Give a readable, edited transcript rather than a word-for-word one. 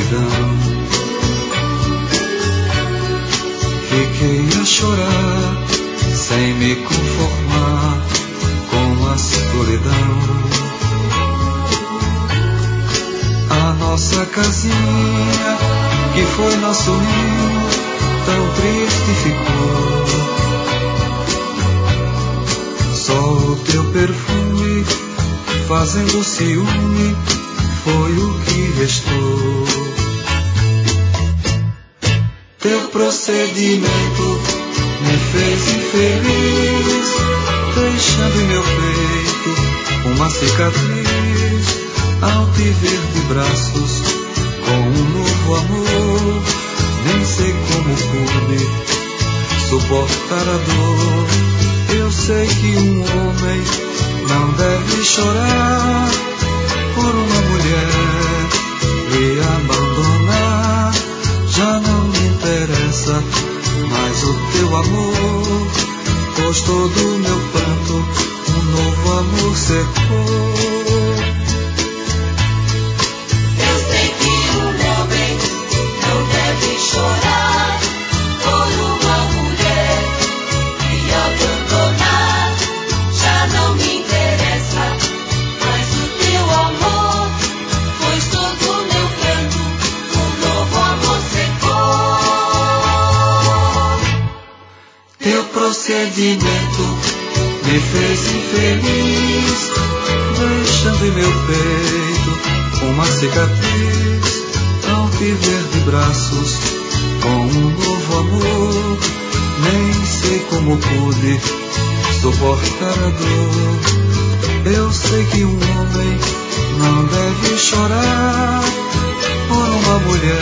solidão. Fiquei a chorar, sem me conformar com a solidão. A nossa casinha, que foi nosso ninho, tão triste ficou. Só o teu perfume, fazendo ciúme, foi o que restou. Teu procedimento me fez infeliz, deixando em meu peito uma cicatriz. Ao te ver de braços com um novo amor, nem sei como pude suportar a dor. Eu sei que um homem não deve chorar por uma mulher lhe abandonar. Já não me interessa mais o teu amor, pois todo o meu pranto um novo amor secou. Eu sei que um homem não deve chorar por uma mulher lhe abandonar. Já não me interessa mais o teu amor, pois todo o meu pranto um novo amor secou. Teu procedimento me fez infeliz, deixando em meu peito uma cicatriz. Ao te ver de braços com um novo amor, nem sei como pude suportar a dor. Eu sei que um homem não deve chorar por uma mulher